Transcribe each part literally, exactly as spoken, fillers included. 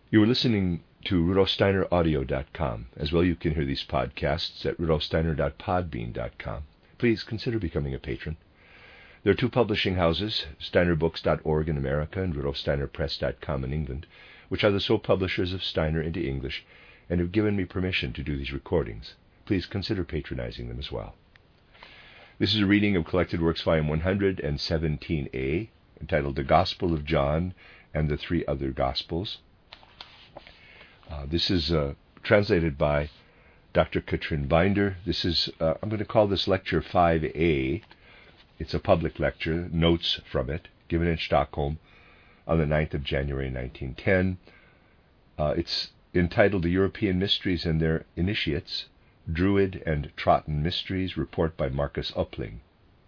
You are listening to Rudolf Steiner Audio dot com. As well, you can hear these podcasts at Rudolf Steiner dot podbean dot com. Please consider becoming a patron. There are two publishing houses, Steiner Books dot org in America and Rudolf Steiner Press dot com in England, which are the sole publishers of Steiner into English and have given me permission to do these recordings. Please consider patronizing them as well. This is a reading of Collected Works, Volume one hundred seventeen A, entitled The Gospel of John and the Three Other Gospels. Uh, this is uh, translated by Doctor Katrin Binder. This is, uh, I'm going to call this Lecture five A. It's a public lecture, notes from it, given in Stockholm on the ninth of January nineteen ten. Uh, it's entitled The European Mysteries and Their Initiates, Druid and Trotten Mysteries, report by Marcus Uppling.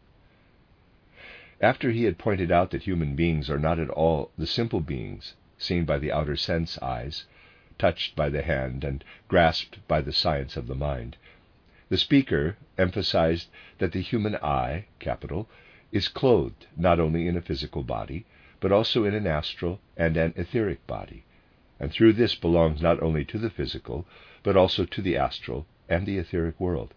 After he had pointed out that human beings are not at all the simple beings seen by the outer sense eyes, touched by the hand, and grasped by the science of the mind, the speaker emphasized that the human eye, capital, is clothed not only in a physical body, but also in an astral and an etheric body, and through this belongs not only to the physical, but also to the astral and the etheric world.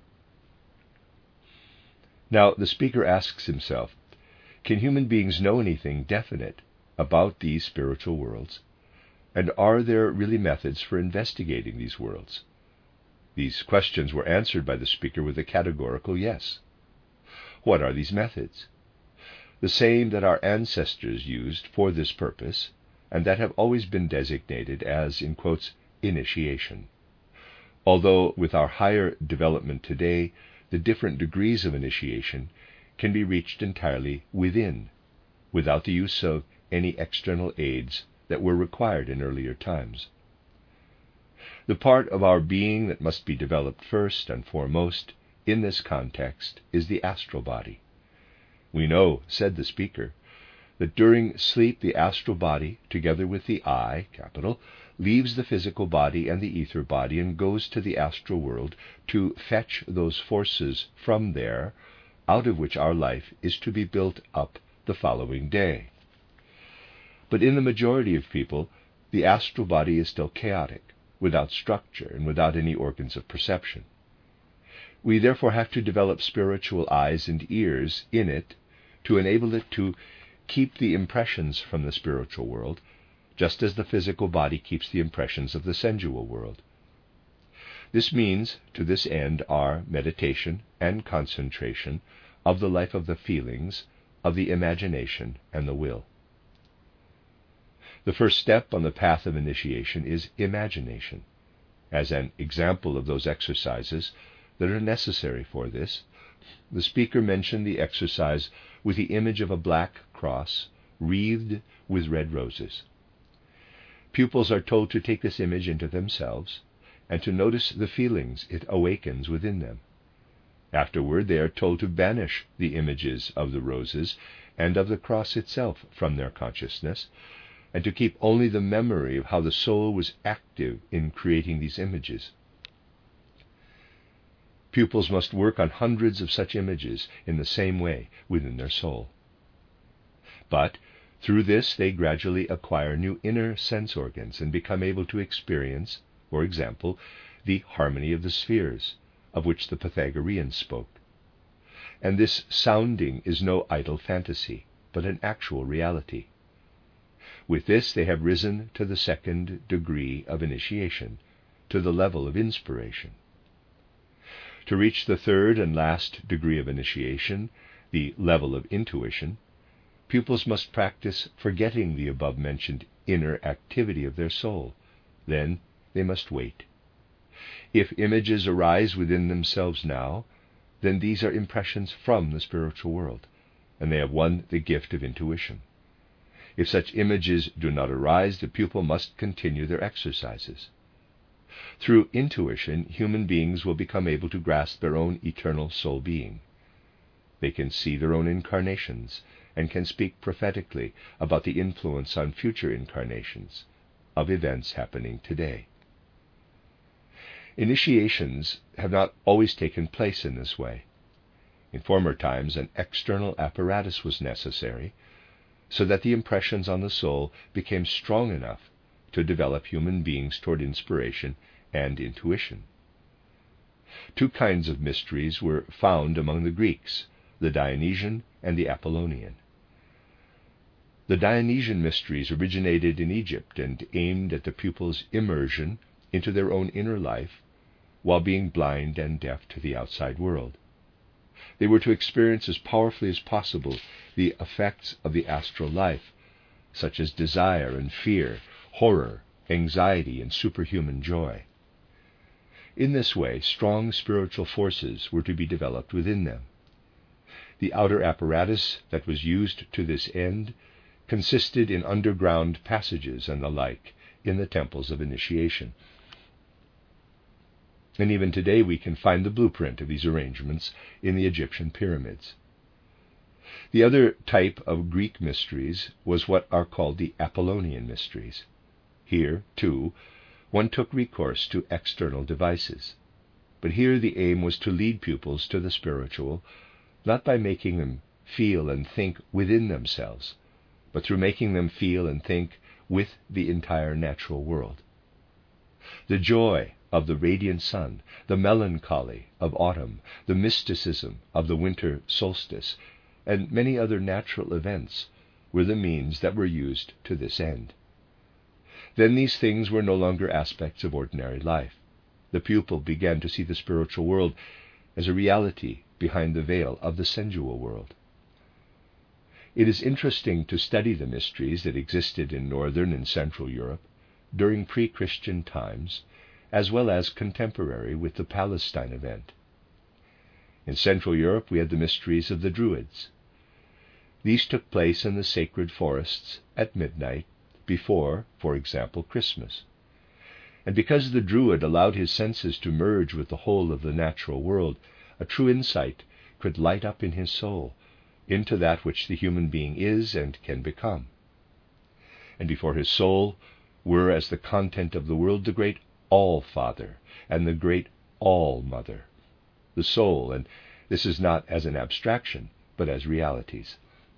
Now, the speaker asks himself, can human beings know anything definite about these spiritual worlds? And are there really methods for investigating these worlds? These questions were answered by the speaker with a categorical yes. What are these methods? The same that our ancestors used for this purpose, and that have always been designated as, in quotes, initiation. Although with our higher development today, the different degrees of initiation can be reached entirely within, without the use of any external aids that were required in earlier times. The part of our being that must be developed first and foremost in this context is the astral body. We know, said the speaker, that during sleep the astral body, together with the eye, capital, leaves the physical body and the ether body and goes to the astral world to fetch those forces from there, out of which our life is to be built up the following day. But in the majority of people, the astral body is still chaotic, without structure and without any organs of perception. We therefore have to develop spiritual eyes and ears in it to enable it to keep the impressions from the spiritual world, just as the physical body keeps the impressions of the sensual world. This means, to this end, are meditation and concentration of the life of the feelings, of the imagination, and the will. The first step on the path of initiation is imagination. As an example of those exercises that are necessary for this, the speaker mentioned the exercise with the image of a black cross wreathed with red roses. Pupils are told to take this image into themselves and to notice the feelings it awakens within them. Afterward, they are told to banish the images of the roses and of the cross itself from their consciousness, and to keep only the memory of how the soul was active in creating these images. Pupils must work on hundreds of such images in the same way within their soul. But through this they gradually acquire new inner sense organs and become able to experience, for example, the harmony of the spheres, of which the Pythagoreans spoke. And this sounding is no idle fantasy, but an actual reality. With this they have risen to the second degree of initiation, to the level of inspiration. To reach the third and last degree of initiation, the level of intuition, pupils must practice forgetting the above-mentioned inner activity of their soul. Then they must wait. If images arise within themselves now, then these are impressions from the spiritual world, and they have won the gift of intuition. If such images do not arise, the pupil must continue their exercises. Through intuition, human beings will become able to grasp their own eternal soul being. They can see their own incarnations and can speak prophetically about the influence on future incarnations of events happening today. Initiations have not always taken place in this way. In former times, an external apparatus was necessary, so that the impressions on the soul became strong enough to develop human beings toward inspiration and intuition. Two kinds of mysteries were found among the Greeks, the Dionysian and the Apollonian. The Dionysian mysteries originated in Egypt and aimed at the pupils' immersion into their own inner life while being blind and deaf to the outside world. They were to experience as powerfully as possible the effects of the astral life, such as desire and fear, horror, anxiety, and superhuman joy. In this way, strong spiritual forces were to be developed within them. The outer apparatus that was used to this end consisted in underground passages and the like in the temples of initiation. And even today we can find the blueprint of these arrangements in the Egyptian pyramids. The other type of Greek mysteries was what are called the Apollonian mysteries. Here, too, one took recourse to external devices. But here the aim was to lead pupils to the spiritual, not by making them feel and think within themselves, but through making them feel and think with the entire natural world. The joy of the radiant sun, the melancholy of autumn, the mysticism of the winter solstice, and many other natural events were the means that were used to this end. Then these things were no longer aspects of ordinary life. The pupil began to see the spiritual world as a reality behind the veil of the sensual world. It is interesting to study the mysteries that existed in Northern and Central Europe during pre-Christian times, as well as contemporary with the Palestine event. In Central Europe we had the mysteries of the Druids. These took place in the sacred forests at midnight, before, for example, Christmas. And because the Druid allowed his senses to merge with the whole of the natural world, a true insight could light up in his soul into that which the human being is and can become. And before his soul were, as the content of the world, the great All-Father and the great All-Mother, the soul, and this is not as an abstraction, but as realities.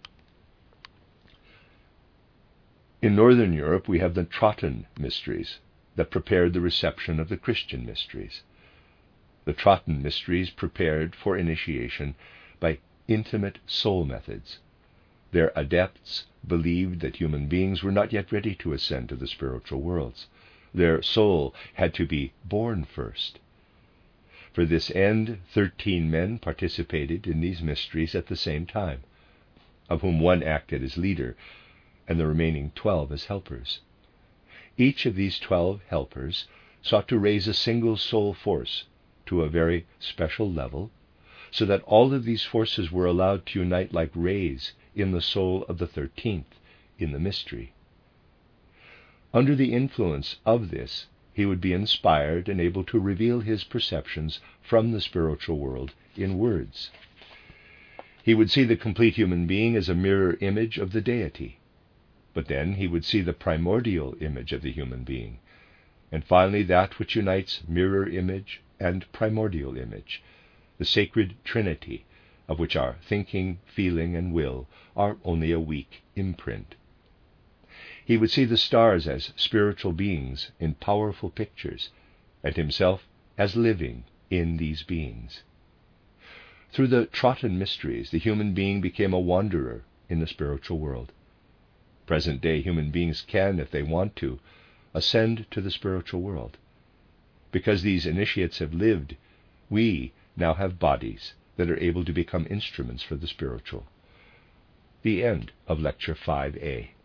In Northern Europe we have the Trotten mysteries that prepared the reception of the Christian mysteries. The Trotten mysteries prepared for initiation by intimate soul methods. Their adepts believed that human beings were not yet ready to ascend to the spiritual worlds. Their soul had to be born first. For this end, thirteen men participated in these mysteries at the same time, of whom one acted as leader, and the remaining twelve as helpers. Each of these twelve helpers sought to raise a single soul force to a very special level, so that all of these forces were allowed to unite like rays in the soul of the thirteenth in the mystery. Under the influence of this, he would be inspired and able to reveal his perceptions from the spiritual world in words. He would see the complete human being as a mirror image of the deity, but then he would see the primordial image of the human being, and finally that which unites mirror image and primordial image, the sacred trinity, of which our thinking, feeling, and will are only a weak imprint. He would see the stars as spiritual beings in powerful pictures, and himself as living in these beings. Through the Trotten mysteries, the human being became a wanderer in the spiritual world. Present-day human beings can, if they want to, ascend to the spiritual world. Because these initiates have lived, we now have bodies that are able to become instruments for the spiritual. The end of Lecture five A.